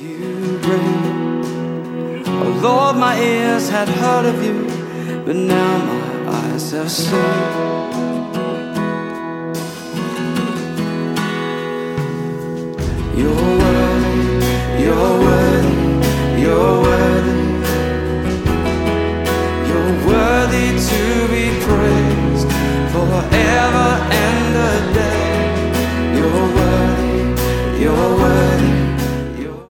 you bring. Oh Lord, my ears had heard of you, but now my eyes have seen. You're worthy, you're worthy, you're worthy. You're worthy to be praised forever.